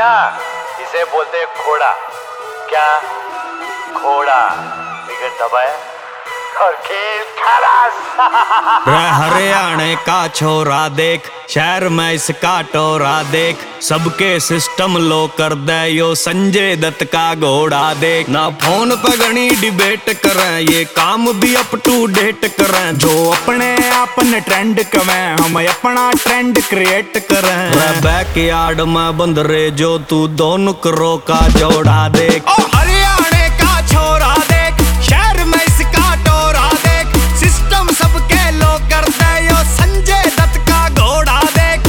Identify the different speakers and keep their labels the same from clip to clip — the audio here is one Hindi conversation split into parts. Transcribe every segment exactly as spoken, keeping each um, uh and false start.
Speaker 1: ना, इसे बोलते हैं घोड़ा। क्या घोड़ा बिगड़ दबाया और खेल खलास।
Speaker 2: हरियाणे का छोरा देख, शहर में इसका टोरा देख, सबके सिस्टम लो कर दे यो संजय दत्त का घोड़ा देख। ना फोन पे घनी डिबेट करें, ये काम भी अप टू डेट करें। जो अपने आपने ट्रेंड करें, हम अपना ट्रेंड क्रिएट करें। बैक यार्ड में बंद रे जो तू दोनों करो का जोड़ा देख। ओ हरियाणे का छोरा देख, शहर में इसका टोरा देख, सिस्टम सबके लो कर दे यो संजय दत्त का घोड़ा देख।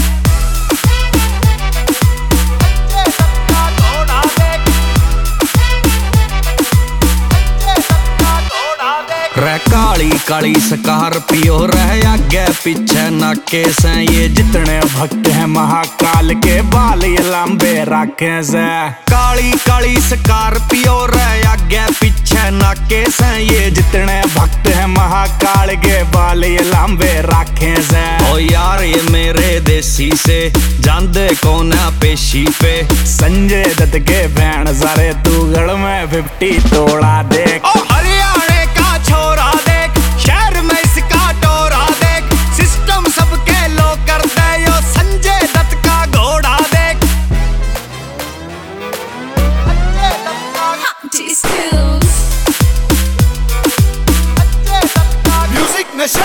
Speaker 2: रह काली काली स्कॉर्पियो रह आगे पीछे नाके से, ये जितने भक्त हैं महाकाल के बाल ये लंबे रखे से। काली काली स्कॉर्पियो रह आगे पीछे नाके से, ये जितने भक्त हैं महाकाल के बाल ये लंबे रखे से। ओ यार ये मेरे देसी से जानदे कौन है पेशी पे, संजय दत्त के बहन सारे तू गढ़ में फिफ्टी तोड़ा देख। ओ हरियाणे का छोरा देख, शहर में इसका टोरा देख, सिस्टम सबके लो कर दे यो संजय दत्त का घोड़ा देख। म्यूजिक नशा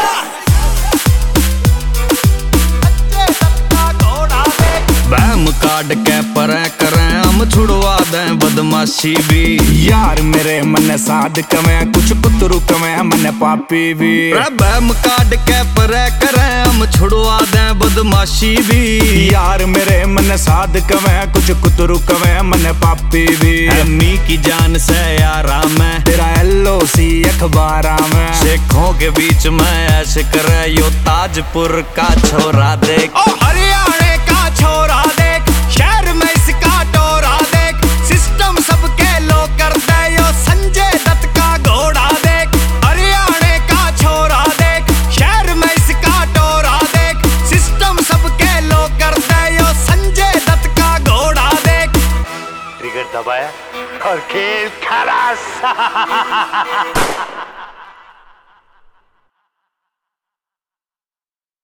Speaker 2: बैम काट के परे करें, हम छुड़वा दें बदमाशी भी। यार मेरे मन साध कमे कुछ कुतरू कमे मन पापी भी। बैम काट के परे करें, हम छुड़वा दें बदमाशी भी। यार मेरे मन साध कमे कुछ कुतरू कमे मन पापी भी। अम्मी की जान से यारा में तेरा एल ओ सी अखबारा में, शेखों के बीच में ऐसे करे यो ताजपुर का छोरा देख। ओ हरियाणे का छोरा देख, शहर में इसका टोरा देख, सिस्टम सबके लो कर दे यो संजय दत्त का घोड़ा देख। हरियाणे का छोरा देख, शहर में इसका टोरा देख, सिस्टम सबके लो कर दे यो संजय दत्त का घोड़ा देख।
Speaker 1: ट्रिगर दबाया और खेल खलास।